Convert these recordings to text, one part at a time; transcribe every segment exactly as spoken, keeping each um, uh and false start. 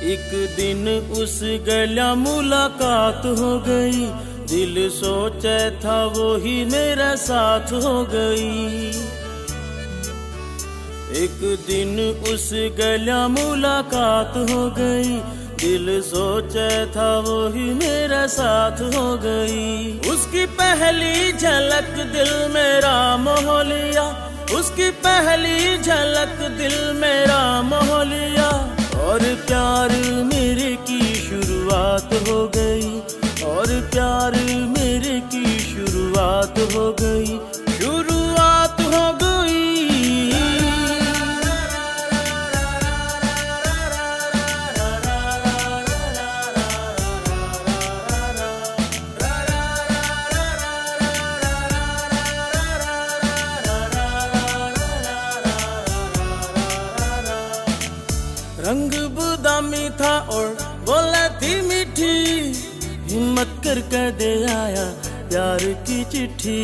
एक दिन उस गल्या मुलाकात हो गई, दिल सोचे था वो ही मेरे साथ हो गई। एक दिन उस गल्या मुलाकात हो गई, दिल सोचे था वो ही मेरे साथ हो गई। उसकी पहली झलक दिल मेरा मोह लिया, उसकी पहली झलक दिल मेरा मोह लिया, और प्यार मेरे की शुरुआत हो गई, और प्यार मेरे की शुरुआत हो गई, शुरुआत हो गई। रंग बादामी था और बोले थी मीठी, हिम्मत कर कर दे आया प्यार की चिट्ठी।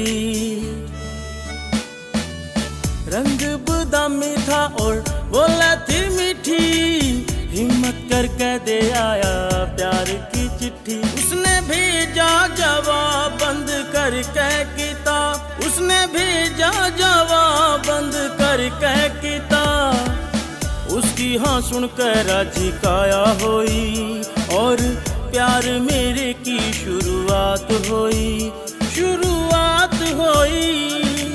रंग बादामी था और बोले थी मीठी, हिम्मत कर कर दे आया प्यार की चिट्ठी। उसने भेजा जवाब बंद कर के किताब, उसने भेजा जवाब बंद कर के किताब। उसकी हाँ सुनकर राजी काया होई, और प्यार मेरे की शुरुआत होई, शुरुआत होई।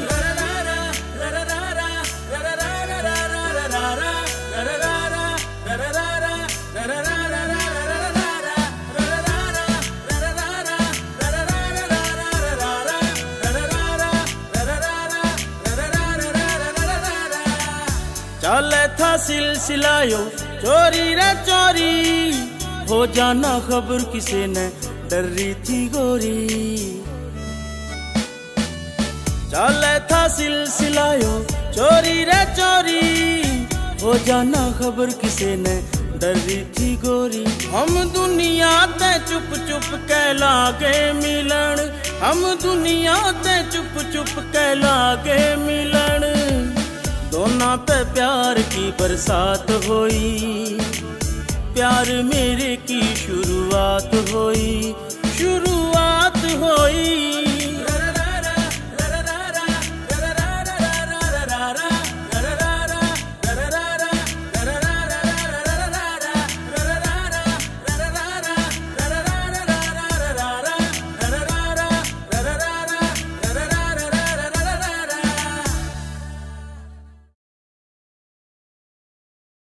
चले था सिलसिलायो चोरी रे चोरी, हो जाना खबर किसे ने डर रही थी गोरी। चले था सिलसिलायो चोरी रे चोरी, हो जाना खबर किसे ने डर रही थी गोरी। हम दुनिया ते चुप चुप के लागे मिलन, हम दुनिया ते चुप चुप के लागे मिलन। दोनों पे प्यार की बरसात होई, प्यार मेरे की शुरुआत होई, शुरुआत होई।